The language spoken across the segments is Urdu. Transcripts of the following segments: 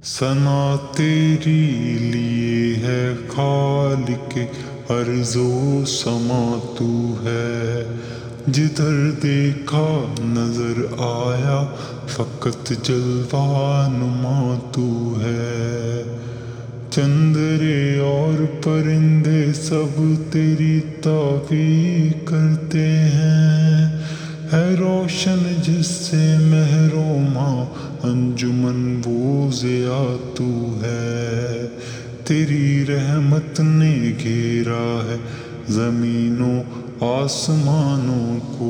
ثنا تیری لیے ہے خالق ارض و سما تو ہے، جدھر دیکھا نظر آیا فقط جلوہ نما تو ہے۔ چندرے اور پرندے سب تیری تعریف کرتے ہیں، ہے روشن جس سے مہر و ماں انجمن وہ ضیاء تو ہے۔ تیری رحمت نے گھیرا ہے زمین و آسمانوں کو،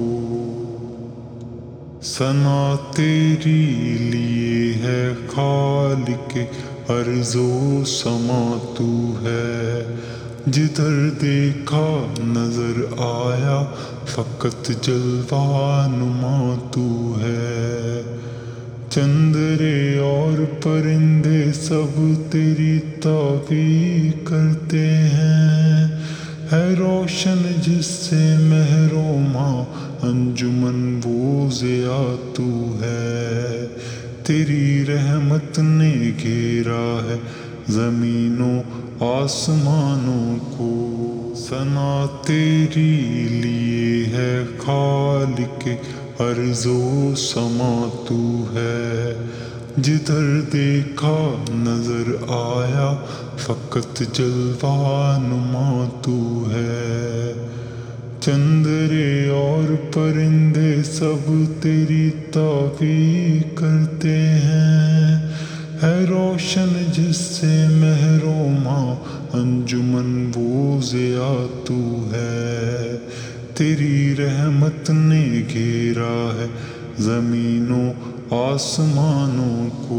ثنا تیری لیے ہے خالق ارض و سما تو ہے، جدھر دیکھا نظر آیا فقط جلوہ نما تو ہے۔ چندرے اور پرندے سب تیری تعریف کرتے ہیں، ہے روشن جس سے مہر و ماں انجمن وہ ضیاء تو ہے۔ تیری رحمت نے گھیرا ہے زمین و آسمانوں کو، ثنا تیری لیے ہے خالق ارض و سما تو ہے، جدھر دیکھا نظر آیا فقط جلوہ نما تو ہے۔ چندرے اور پرندے سب تیری تعریف کرتے ہیں، ہے روشن جس سے مہر و ماں انجمن وہ ضیاء تو ہے۔ تیری رحمت نے گھیرا ہے زمین و آسمانوں کو،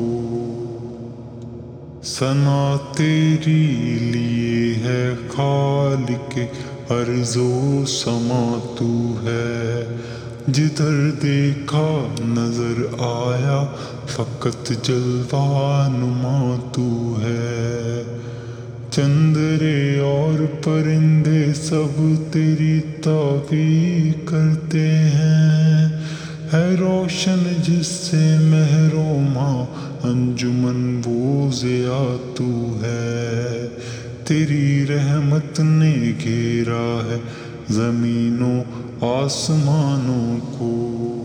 ثنا تیری لیے ہے خالق ارض و سما تو ہے، جدھر دیکھا نظر آیا فقط جلوہ نما تو ہے۔ چندرے اور پرندے سب تیری تعریف کرتے ہیں، ہے روشن جس سے مہر و ماں انجمن وہ ضیاء تو ہے۔ تیری رحمت نے گھیرا ہے زمین و آسمانوں کو۔